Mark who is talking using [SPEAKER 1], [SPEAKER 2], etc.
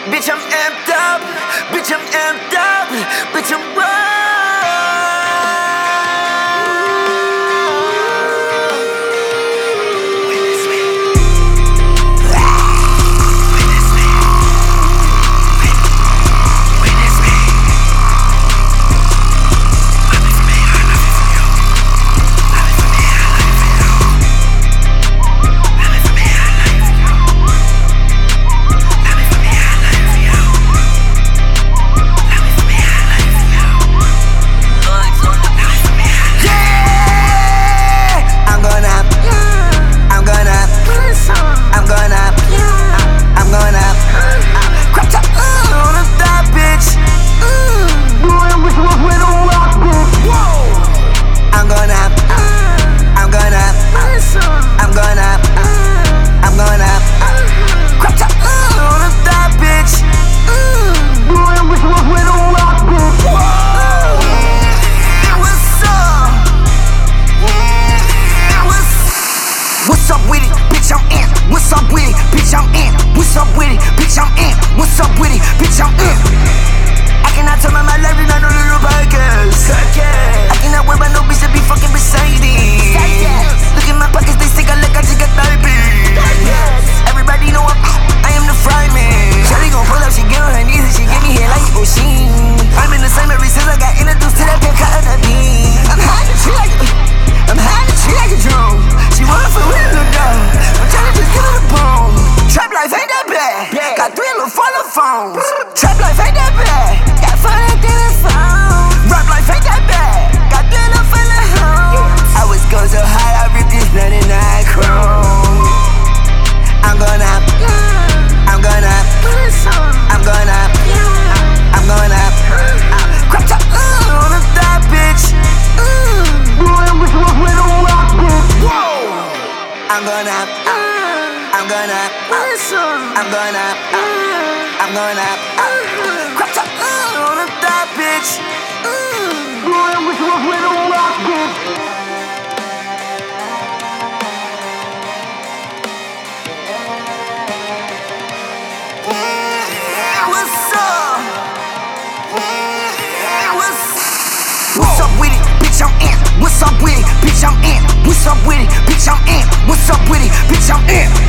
[SPEAKER 1] Bitch, I'm amped up. Bitch, I'm amped up. Bitch, I'm What's up with it, bitch, I'm in. What's up with it, bitch, I'm in. What's up with it, bitch, I'm in. What's up with it, bitch, I'm in. I cannot turn my life in no little podcast. I cannot wear by no bitch that be fucking beside me. Look at my pockets, they stick out like I just got diabetes. Everybody know I am the fry man. Shawty gon' pull up, she get on her knees and she give me head like O'Sheen. I'm in the same every since I got introduced to that pink cut of the bean. I'm hiding the tree like a drone. She want for real, little dog. I'm tryna just get on the bone. Trap life ain't that bad. Got 3 little follow phones. Trap life ain't that bad. Got 4 little phones. Rap life ain't that bad. Got 3 little follow homes. I was going so hard, I ripped this 99 chrome. I'm going up. I'm going up. I'm going up. I'm going up. Crop top on the thigh, bitch. I'm going up, I'm going up, I'm going up, I'm going up, crop top on the thigh, bitch. What's up with it, bitch, I'm in. What's up with it, bitch, I'm in. What's up with it, bitch, I'm in. What's up with it, bitch, I'm in.